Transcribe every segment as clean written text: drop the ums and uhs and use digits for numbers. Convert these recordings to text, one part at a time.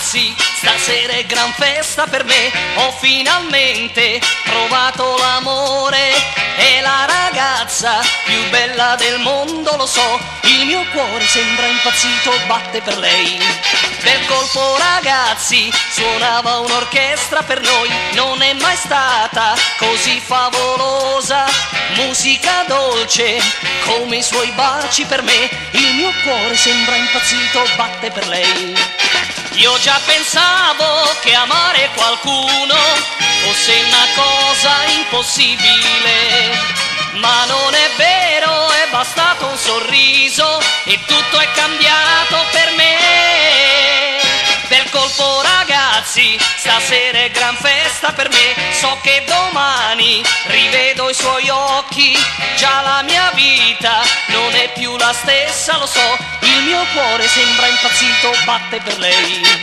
ragazzi, stasera è gran festa per me. Ho finalmente trovato l'amore e la ragazza più bella del mondo, lo so. Il mio cuore sembra impazzito, batte per lei. Per colpo ragazzi, suonava un'orchestra per noi. Non è mai stata così favolosa, musica dolce come i suoi baci per me. Il mio cuore sembra impazzito, batte per lei. Io già pensavo che amare qualcuno fosse una cosa impossibile, ma non è vero, è bastato un sorriso e tutto è cambiato per me. Per colpo ragazzi, stasera è gran festa per me. So che domani rivedo i suoi occhi, già la mia vita non è più la stessa, lo so. Il mio cuore sembra impazzito, batte per lei.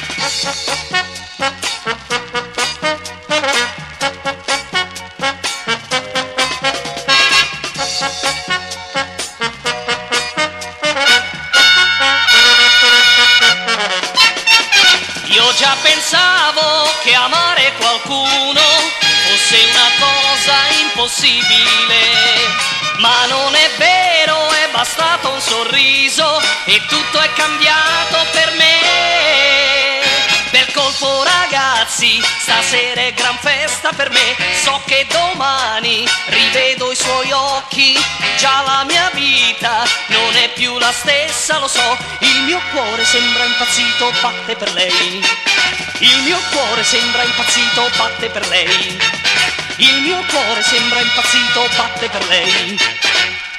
Io già pensavo che amare qualcuno fosse una cosa impossibile, ma non è vero, è bastato un sorriso e tutto è cambiato per me. Per colpo ragazzi, stasera è gran festa per me. So che domani rivedo i suoi occhi, già la mia vita non è più la stessa, lo so. Il mio cuore sembra impazzito, batte per lei. Il mio cuore sembra impazzito, batte per lei. Il mio cuore sembra impazzito, batte per lei.